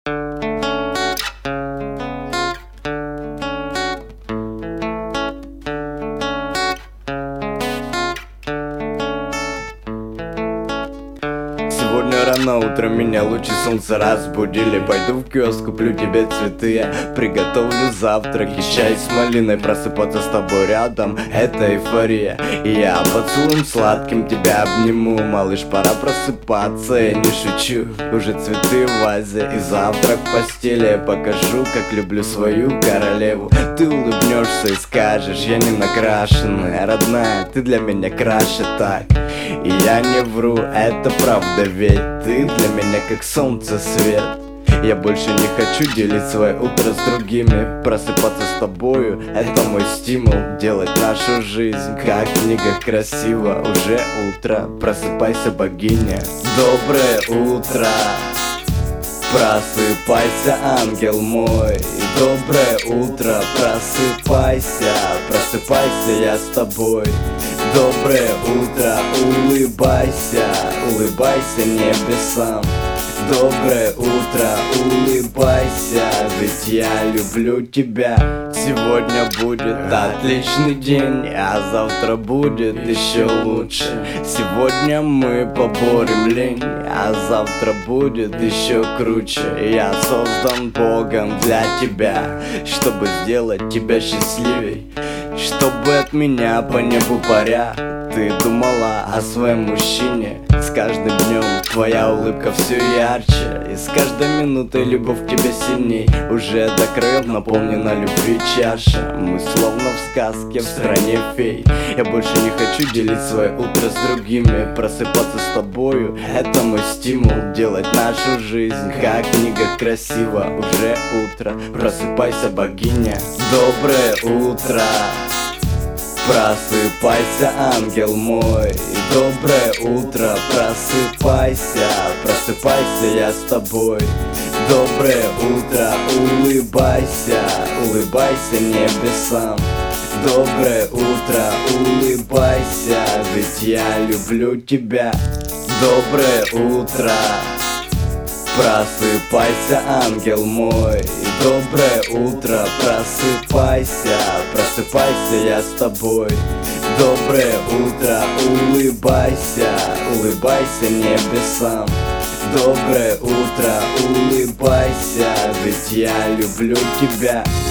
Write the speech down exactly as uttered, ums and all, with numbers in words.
Сегодня рано утром меня лучи солнца разбудили. Пойду в киоск, куплю тебе цветы, я приготовлю завтрак и чай с малиной. Просыпаться с тобой рядом — это эйфория. И я поцелуем сладким тебя обниму. Малыш, пора просыпаться, я не шучу. Уже цветы в вазе и завтрак в постели. Я покажу, как люблю свою королеву. Ты улыбнешься и скажешь: я не накрашенная, родная, ты для меня краше так. И я не вру, это правда, ведь ты для меня как солнце свет. Я больше не хочу делить свое утро с другими. Просыпаться с тобою — это мой стимул. Делать нашу жизнь, как в книгах, красиво. Уже утро, просыпайся, богиня. Доброе утро, просыпайся, ангел мой. Доброе утро, просыпайся, просыпайся, я с тобой. Доброе утро, улыбайся, улыбайся небесам. Доброе утро, улыбайся, ведь я люблю тебя. Сегодня будет отличный день, а завтра будет еще лучше. Сегодня мы поборем лень, а завтра будет еще круче. Я создан Богом для тебя, чтобы сделать тебя счастливей, чтобы от меня по небу паря ты думала о своем мужчине. С каждым днем твоя улыбка все ярче, и с каждой минутой любовь к тебе сильней. Уже до краев наполнена любви чаша. Мы словно в сказке в стране фей. Я больше не хочу делить свое утро с другими. Просыпаться с тобою — это мой стимул. Делать нашу жизнь, как в книгах, красиво. Уже утро, просыпайся, богиня. Доброе утро, просыпайся, ангел мой. Доброе утро, просыпайся, просыпайся, я с тобой. Доброе утро, улыбайся, улыбайся небесам. Доброе утро, улыбайся, ведь я люблю тебя. Доброе утро, просыпайся, ангел мой. Доброе утро, просыпайся, просыпайся, я с тобой. Доброе утро, улыбайся, улыбайся небесам. Доброе утро, улыбайся, ведь я люблю тебя.